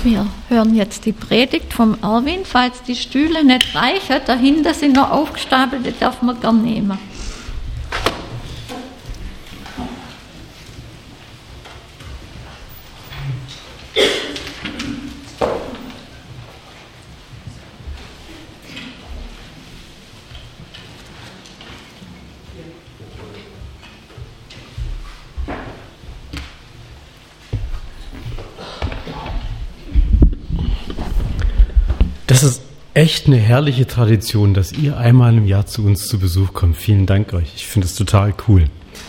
Wir hören jetzt die Predigt vom Erwin. Falls die Stühle nicht reichen, dahinter sind noch aufgestapelt, die darf man gern nehmen. Das ist echt eine herrliche Tradition, dass ihr einmal im Jahr zu uns zu Besuch kommt. Vielen Dank euch. Ich finde es total cool.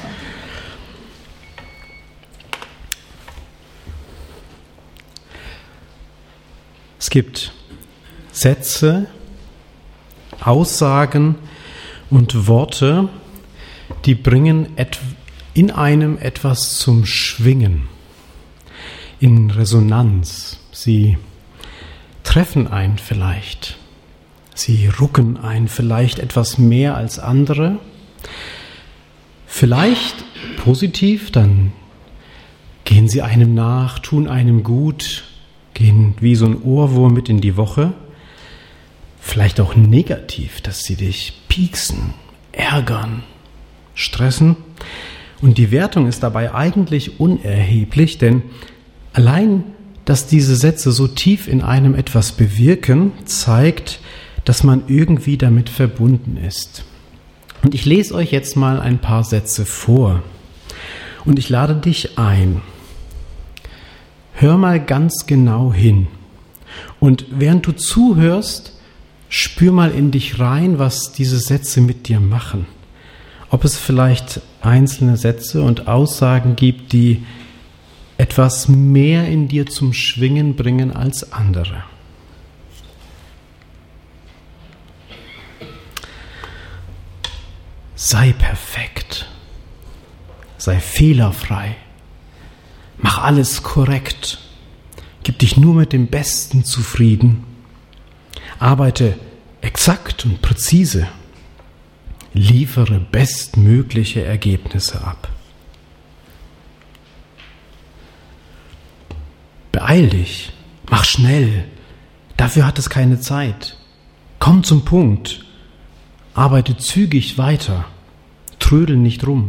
Es gibt Sätze, Aussagen und Worte, die bringen in einem etwas zum Schwingen, in Resonanz. Sie treffen einen vielleicht. Sie rucken einen vielleicht etwas mehr als andere. Vielleicht positiv, dann gehen sie einem nach, tun einem gut, gehen wie so ein Ohrwurm mit in die Woche. Vielleicht auch negativ, dass sie dich pieksen, ärgern, stressen. Und die Wertung ist dabei eigentlich unerheblich, denn allein dass diese Sätze so tief in einem etwas bewirken, zeigt, dass man irgendwie damit verbunden ist. Und ich lese euch jetzt mal ein paar Sätze vor. Und ich lade dich ein. Hör mal ganz genau hin. Und während du zuhörst, spür mal in dich rein, was diese Sätze mit dir machen. Ob es vielleicht einzelne Sätze und Aussagen gibt, die etwas mehr in dir zum Schwingen bringen als andere. Sei perfekt, sei fehlerfrei, mach alles korrekt, gib dich nur mit dem Besten zufrieden, arbeite exakt und präzise, liefere bestmögliche Ergebnisse ab. Beeil dich, mach schnell, dafür hat es keine Zeit. Komm zum Punkt, arbeite zügig weiter, trödel nicht rum.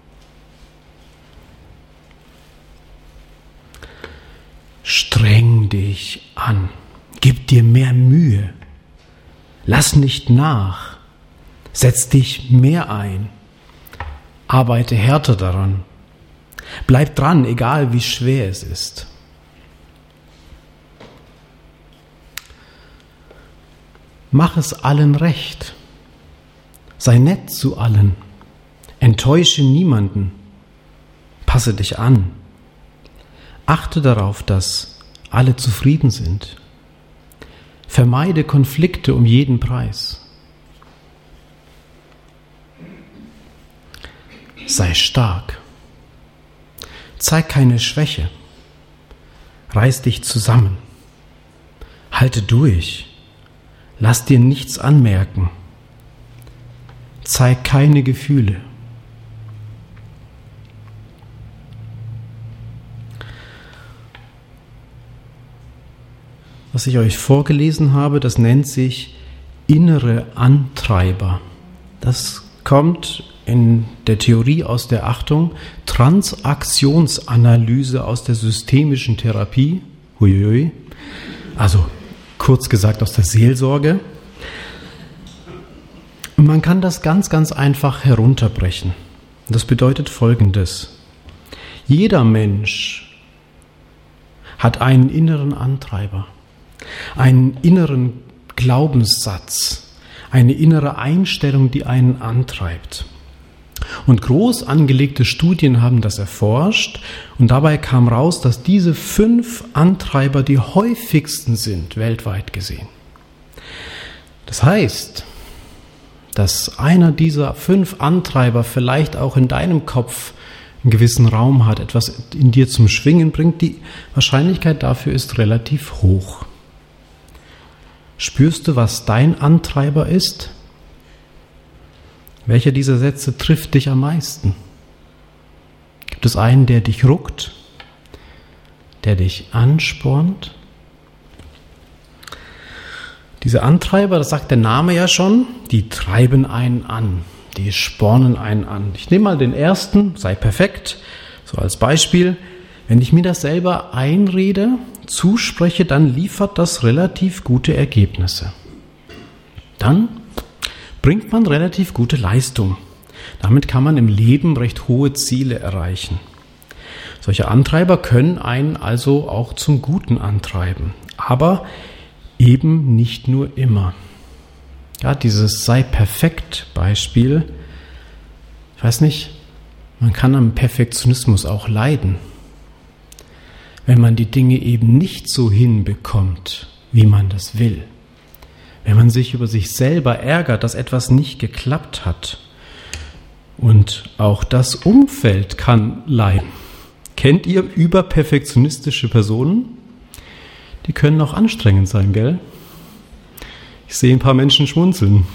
Streng dich an, gib dir mehr Mühe, lass nicht nach, setz dich mehr ein, arbeite härter daran, bleib dran, egal wie schwer es ist. Mach es allen recht. Sei nett zu allen. Enttäusche niemanden. Passe dich an. Achte darauf, dass alle zufrieden sind. Vermeide Konflikte um jeden Preis. Sei stark. Zeig keine Schwäche. Reiß dich zusammen. Halte durch. Lass dir nichts anmerken. Zeig keine Gefühle. Was ich euch vorgelesen habe, das nennt sich innere Antreiber. Das kommt in der Theorie aus der Transaktionsanalyse aus der systemischen Therapie. Huiui. Also kurz gesagt aus der Seelsorge. Und man kann das ganz, ganz einfach herunterbrechen. Das bedeutet Folgendes. Jeder Mensch hat einen inneren Antreiber, einen inneren Glaubenssatz, eine innere Einstellung, die einen antreibt. Und groß angelegte Studien haben das erforscht und dabei kam raus, dass diese 5 Antreiber die häufigsten sind, weltweit gesehen. Das heißt, dass einer dieser 5 Antreiber vielleicht auch in deinem Kopf einen gewissen Raum hat, etwas in dir zum Schwingen bringt, die Wahrscheinlichkeit dafür ist relativ hoch. Spürst du, was dein Antreiber ist? Welcher dieser Sätze trifft dich am meisten? Gibt es einen, der dich ruckt, der dich anspornt, Diese Antreiber, das sagt der Name ja schon, die treiben einen an, die spornen einen an. Ich nehme mal den ersten, sei perfekt, so als Beispiel. Wenn ich mir das selber einrede, zuspreche, dann liefert das relativ gute Ergebnisse. Dann bringt man relativ gute Leistung. Damit kann man im Leben recht hohe Ziele erreichen. Solche Antreiber können einen also auch zum Guten antreiben, aber eben nicht nur immer. Ja, dieses sei perfekt Beispiel, ich weiß nicht, man kann am Perfektionismus auch leiden. Wenn man die Dinge eben nicht so hinbekommt, wie man das will. Wenn man sich über sich selber ärgert, dass etwas nicht geklappt hat. Und auch das Umfeld kann leiden. Kennt ihr überperfektionistische Personen? Die können auch anstrengend sein, gell? Ich sehe ein paar Menschen schmunzeln.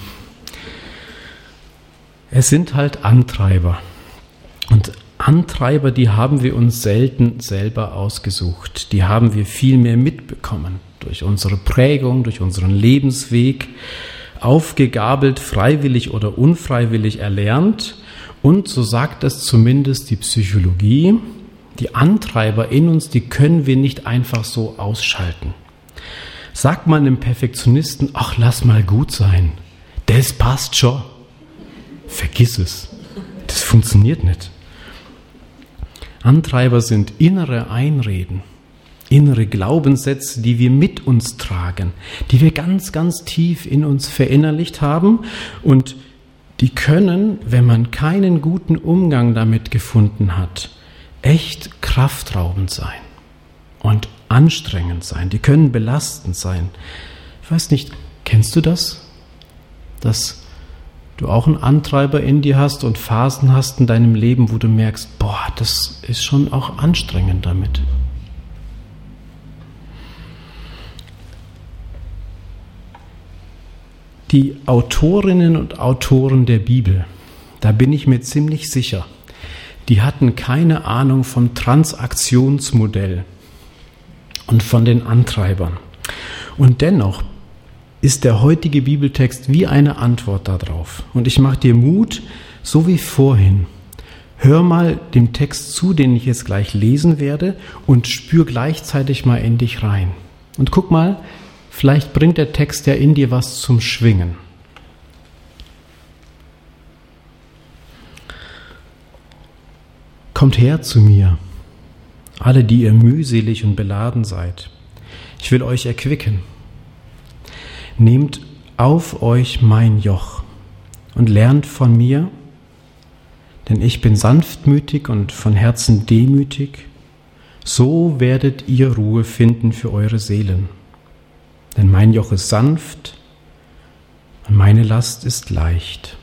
Es sind halt Antreiber. Und Antreiber, die haben wir uns selten selber ausgesucht. Die haben wir viel mehr mitbekommen. Durch unsere Prägung, durch unseren Lebensweg, aufgegabelt, freiwillig oder unfreiwillig erlernt. Und so sagt es zumindest die Psychologie, die Antreiber in uns, die können wir nicht einfach so ausschalten. Sagt man einem Perfektionisten, ach, lass mal gut sein, das passt schon. Vergiss es, das funktioniert nicht. Antreiber sind innere Einreden, innere Glaubenssätze, die wir mit uns tragen, die wir ganz, ganz tief in uns verinnerlicht haben und die können, wenn man keinen guten Umgang damit gefunden hat, echt kraftraubend sein und anstrengend sein. Die können belastend sein. Ich weiß nicht, kennst du das? Dass du auch einen Antreiber in dir hast und Phasen hast in deinem Leben, wo du merkst, boah, das ist schon auch anstrengend damit. Die Autorinnen und Autoren der Bibel, da bin ich mir ziemlich sicher, die hatten keine Ahnung vom Transaktionsmodell und von den Antreibern. Und dennoch ist der heutige Bibeltext wie eine Antwort darauf. Und ich mache dir Mut, so wie vorhin. Hör mal dem Text zu, den ich jetzt gleich lesen werde, und spür gleichzeitig mal in dich rein. Und guck mal, vielleicht bringt der Text ja in dir was zum Schwingen. Kommt her zu mir, alle, die ihr mühselig und beladen seid. Ich will euch erquicken. Nehmt auf euch mein Joch und lernt von mir, denn ich bin sanftmütig und von Herzen demütig. So werdet ihr Ruhe finden für eure Seelen. Denn mein Joch ist sanft und meine Last ist leicht.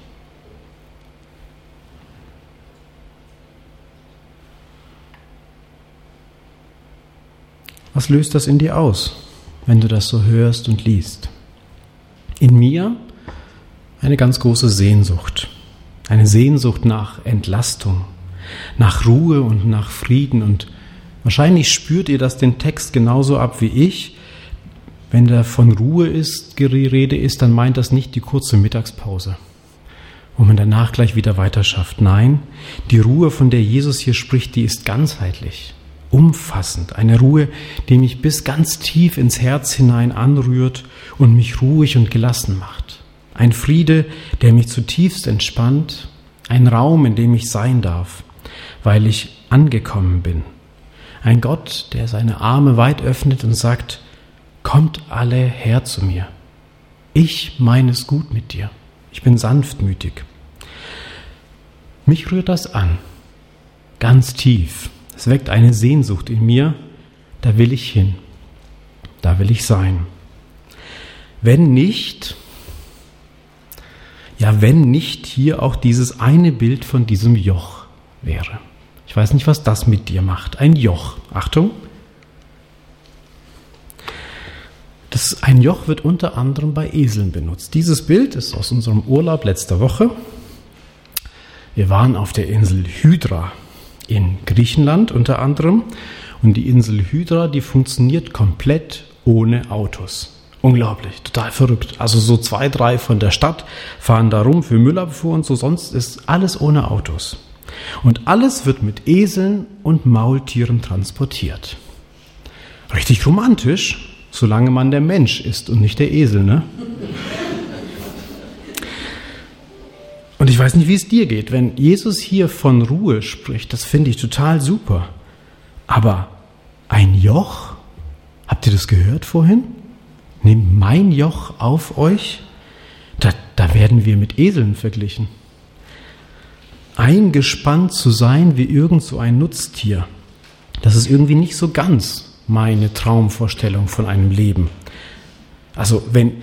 Was löst das in dir aus, wenn du das so hörst und liest? In mir eine ganz große Sehnsucht. Eine Sehnsucht nach Entlastung, nach Ruhe und nach Frieden. Und wahrscheinlich spürt ihr das den Text genauso ab wie ich. Wenn da von Ruhe die Rede ist, dann meint das nicht die kurze Mittagspause, wo man danach gleich wieder weiter schafft. Nein, die Ruhe, von der Jesus hier spricht, die ist ganzheitlich, umfassend. Eine Ruhe, die mich bis ganz tief ins Herz hinein anrührt und mich ruhig und gelassen macht. Ein Friede, der mich zutiefst entspannt. Ein Raum, in dem ich sein darf, weil ich angekommen bin. Ein Gott, der seine Arme weit öffnet und sagt, kommt alle her zu mir. Ich meine es gut mit dir. Ich bin sanftmütig. Mich rührt das an, ganz tief. Es weckt eine Sehnsucht in mir, da will ich hin, da will ich sein. Wenn nicht hier auch dieses eine Bild von diesem Joch wäre. Ich weiß nicht, was das mit dir macht. Ein Joch. Achtung. Ein Joch wird unter anderem bei Eseln benutzt. Dieses Bild ist aus unserem Urlaub letzter Woche. Wir waren auf der Insel Hydra in Griechenland unter anderem. Und die Insel Hydra, die funktioniert komplett ohne Autos. Unglaublich, total verrückt. Also so 2, 3 von der Stadt fahren da rum für Müllabfuhr und so, sonst ist alles ohne Autos. Und alles wird mit Eseln und Maultieren transportiert. Richtig romantisch, solange man der Mensch ist und nicht der Esel, ne? Und ich weiß nicht, wie es dir geht. Wenn Jesus hier von Ruhe spricht, das finde ich total super. Aber ein Joch? Habt ihr das gehört vorhin? Nehmt mein Joch auf euch? Da werden wir mit Eseln verglichen. Eingespannt zu sein wie irgend so ein Nutztier. Das ist irgendwie nicht so ganz meine Traumvorstellung von einem Leben. Also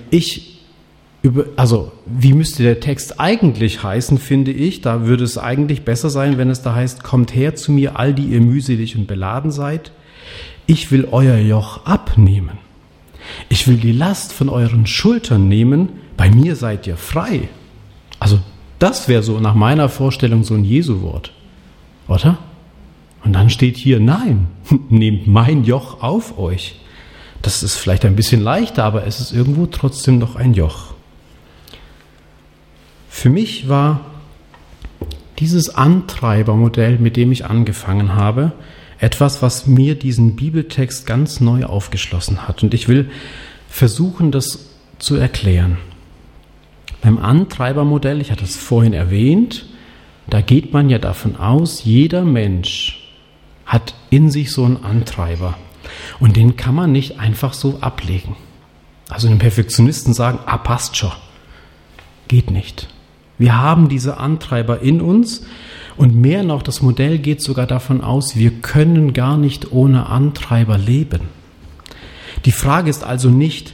wie müsste der Text eigentlich heißen, finde ich? Da würde es eigentlich besser sein, wenn es da heißt, kommt her zu mir, all die ihr mühselig und beladen seid. Ich will euer Joch abnehmen. Ich will die Last von euren Schultern nehmen. Bei mir seid ihr frei. Also das wäre so nach meiner Vorstellung so ein Jesu-Wort. Oder? Und dann steht hier, nein, nehmt mein Joch auf euch. Das ist vielleicht ein bisschen leichter, aber es ist irgendwo trotzdem noch ein Joch. Für mich war dieses Antreibermodell, mit dem ich angefangen habe, etwas, was mir diesen Bibeltext ganz neu aufgeschlossen hat. Und ich will versuchen, das zu erklären. Beim Antreibermodell, ich hatte es vorhin erwähnt, da geht man ja davon aus, jeder Mensch hat in sich so einen Antreiber. Und den kann man nicht einfach so ablegen. Also den Perfektionisten sagen, passt schon. Geht nicht. Wir haben diese Antreiber in uns. Und mehr noch, das Modell geht sogar davon aus, wir können gar nicht ohne Antreiber leben. Die Frage ist also nicht,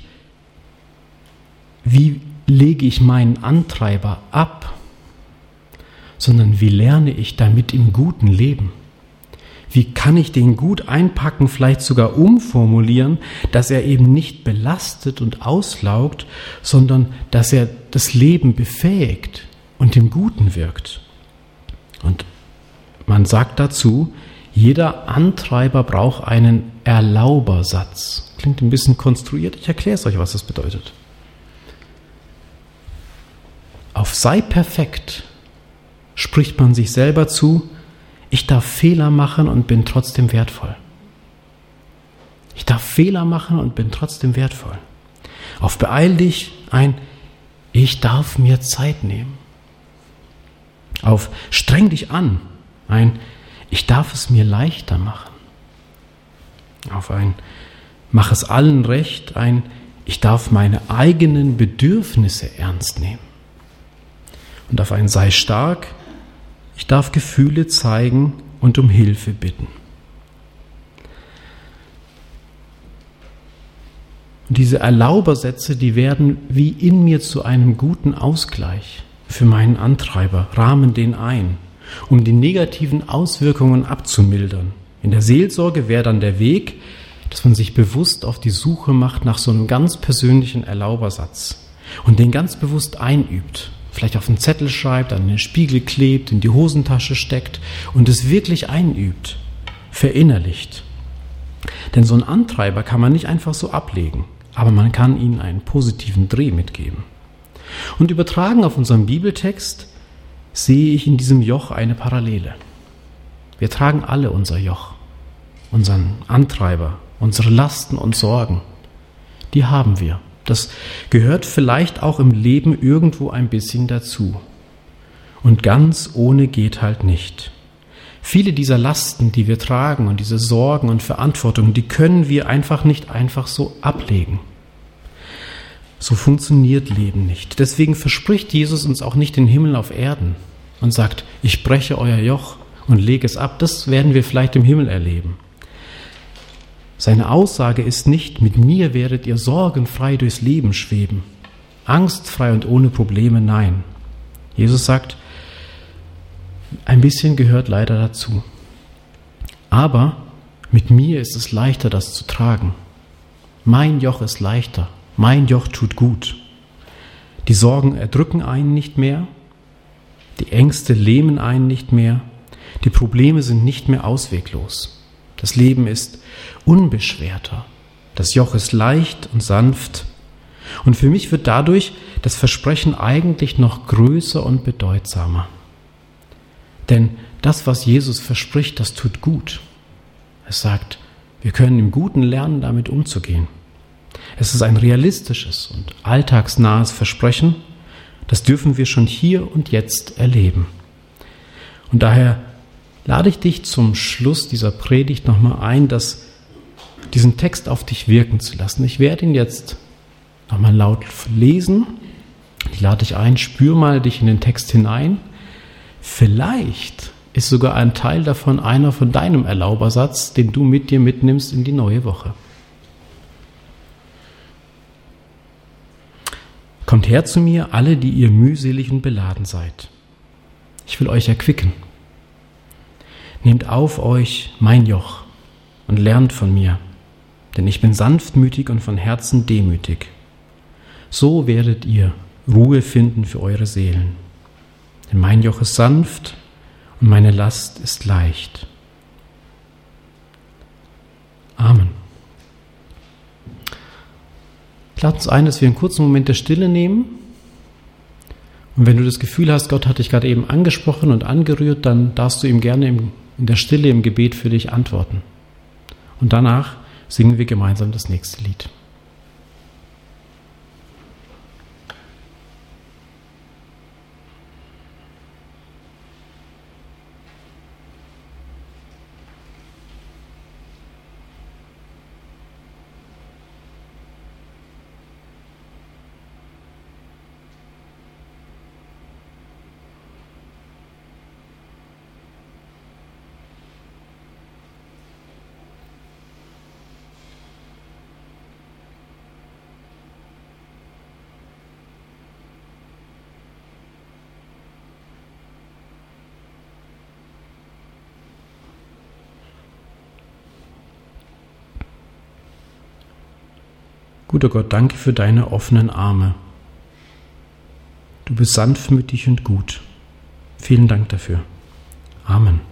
wie lege ich meinen Antreiber ab, sondern wie lerne ich damit im guten Leben? Wie kann ich den gut einpacken, vielleicht sogar umformulieren, dass er eben nicht belastet und auslaugt, sondern dass er das Leben befähigt und im Guten wirkt? Und man sagt dazu, jeder Antreiber braucht einen Erlaubersatz. Klingt ein bisschen konstruiert, ich erkläre es euch, was das bedeutet. Auf sei perfekt spricht man sich selber zu, ich darf Fehler machen und bin trotzdem wertvoll. Ich darf Fehler machen und bin trotzdem wertvoll. Auf beeil dich ich darf mir Zeit nehmen. Auf streng dich an, ich darf es mir leichter machen. Auf mach es allen recht, ich darf meine eigenen Bedürfnisse ernst nehmen. Und auf sei stark, ich darf Gefühle zeigen und um Hilfe bitten. Und diese Erlaubersätze, die werden wie in mir zu einem guten Ausgleich für meinen Antreiber, rahmen den ein, um die negativen Auswirkungen abzumildern. In der Seelsorge wäre dann der Weg, dass man sich bewusst auf die Suche macht nach so einem ganz persönlichen Erlaubersatz und den ganz bewusst einübt. Vielleicht auf einen Zettel schreibt, an den Spiegel klebt, in die Hosentasche steckt und es wirklich einübt, verinnerlicht. Denn so einen Antreiber kann man nicht einfach so ablegen, aber man kann ihnen einen positiven Dreh mitgeben. Und übertragen auf unseren Bibeltext sehe ich in diesem Joch eine Parallele. Wir tragen alle unser Joch, unseren Antreiber, unsere Lasten und Sorgen. Die haben wir. Das gehört vielleicht auch im Leben irgendwo ein bisschen dazu. Und ganz ohne geht halt nicht. Viele dieser Lasten, die wir tragen und diese Sorgen und Verantwortung, die können wir einfach nicht einfach so ablegen. So funktioniert Leben nicht. Deswegen verspricht Jesus uns auch nicht den Himmel auf Erden und sagt, ich breche euer Joch und lege es ab. Das werden wir vielleicht im Himmel erleben. Seine Aussage ist nicht, mit mir werdet ihr sorgenfrei durchs Leben schweben, angstfrei und ohne Probleme, nein. Jesus sagt, ein bisschen gehört leider dazu. Aber mit mir ist es leichter, das zu tragen. Mein Joch ist leichter, mein Joch tut gut. Die Sorgen erdrücken einen nicht mehr, die Ängste lähmen einen nicht mehr, die Probleme sind nicht mehr ausweglos. Das Leben ist unbeschwerter, das Joch ist leicht und sanft Und für mich wird dadurch das Versprechen eigentlich noch größer und bedeutsamer. Denn das, was Jesus verspricht, das tut gut. Es sagt, wir können im Guten lernen, damit umzugehen. Es ist ein realistisches und alltagsnahes Versprechen, das dürfen wir schon hier und jetzt erleben. Und daher lade ich dich zum Schluss dieser Predigt nochmal ein, diesen Text auf dich wirken zu lassen. Ich werde ihn jetzt nochmal laut lesen. Ich lade dich ein, spür mal dich in den Text hinein. Vielleicht ist sogar ein Teil davon einer von deinem Erlaubersatz, den du mit dir mitnimmst in die neue Woche. Kommt her zu mir, alle, die ihr mühselig und beladen seid. Ich will euch erquicken. Nehmt auf euch mein Joch und lernt von mir, denn ich bin sanftmütig und von Herzen demütig. So werdet ihr Ruhe finden für eure Seelen. Denn mein Joch ist sanft und meine Last ist leicht. Amen. Ich lade uns ein, dass wir einen kurzen Moment der Stille nehmen. Und wenn du das Gefühl hast, Gott hat dich gerade eben angesprochen und angerührt, dann darfst du ihm gerne in der Stille im Gebet für dich antworten. Und danach singen wir gemeinsam das nächste Lied. Guter Gott, danke für deine offenen Arme. Du bist sanftmütig und gut. Vielen Dank dafür. Amen.